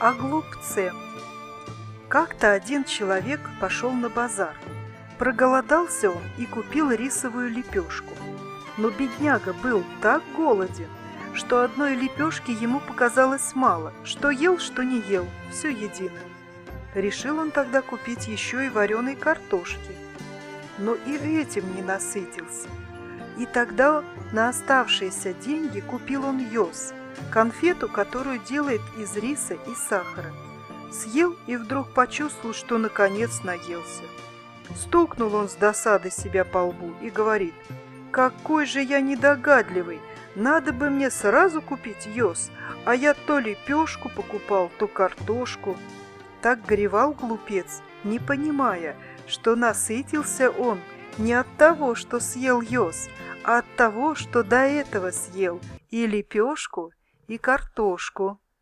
О глупце. Как-то один человек пошел на базар. Проголодался он и купил рисовую лепешку. Но бедняга был так голоден, что одной лепешки ему показалось мало. Что ел, что не ел, все едино. Решил он тогда купить еще и вареной картошки. Но и этим не насытился. И тогда на оставшиеся деньги купил он йоз, конфету, которую делает из риса и сахара. Съел и вдруг почувствовал, что наконец наелся. Стукнул он с досады себя по лбу и говорит: «Какой же я недогадливый! Надо бы мне сразу купить йоз, а я то лепешку покупал, то картошку». Так горевал глупец, не понимая, что насытился он не от того, что съел йоз, а от того, что до этого съел и лепешку, и картошку.